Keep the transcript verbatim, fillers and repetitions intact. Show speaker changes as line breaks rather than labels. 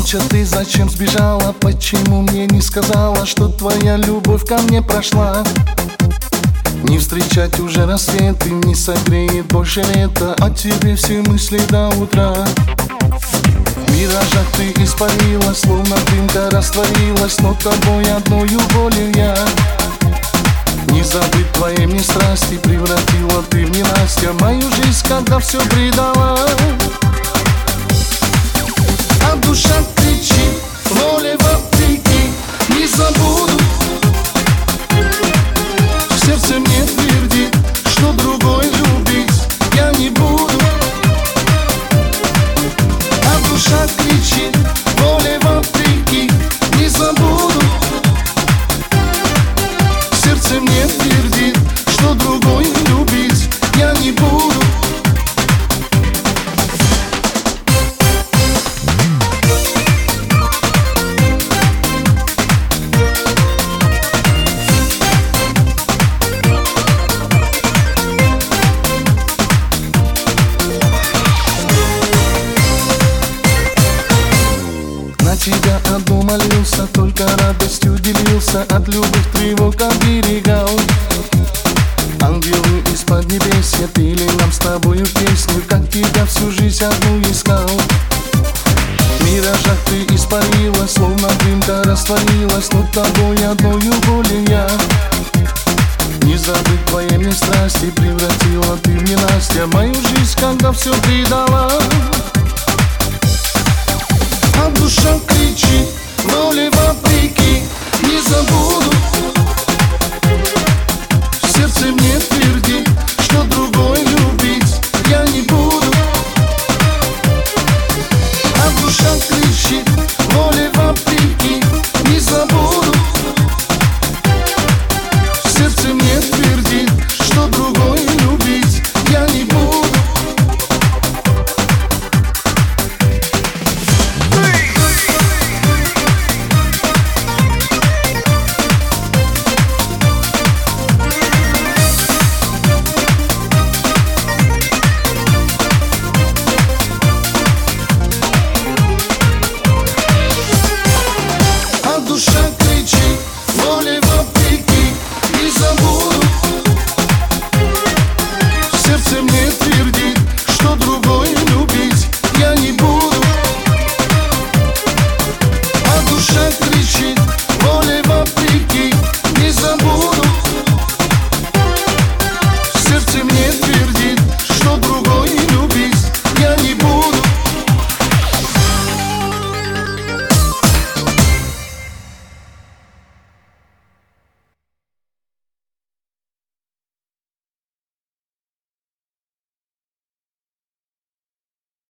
Молча ты зачем сбежала? Почему мне не сказала, что твоя любовь ко мне прошла? Не встречать уже рассветы, не согреет больше лето, о тебе все мысли до утра. В миражах ты испарилась, словно дымка растворилась, но тобой одною болью я. Не забыть твоей мне страсти, превратила ты в ненастье мою жизнь, когда все предала. А душа кричит, воле вопреки, не забуду. В сердце мне твердит, что другой любить я не буду. А душа кричит, воле вопреки, не забуду. В сердце мне твердит, что другой любить я не буду. Тебя одну молился, только радостью делился, от любых тревог оберегал. Ангелы из-под небесья пели нам с тобою песню, как тебя всю жизнь одну искал. В миражах ты испарилась, словно дымка растворилась, но тобой одною болью я. Не забыть твоей мне страсти, превратила ты в ненастье мою жизнь, когда все предала.